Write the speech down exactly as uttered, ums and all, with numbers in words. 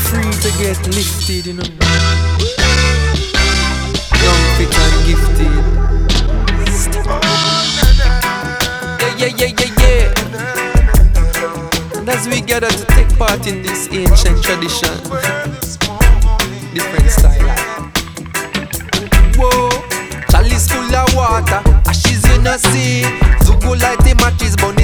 free to get lifted, you know. Young, fit and gifted. Yeah, yeah, yeah, yeah, yeah. And as we gather to take part in this ancient tradition, different style. Whoa, chalice full of water, ashes in the sea. Zugo light the matches, but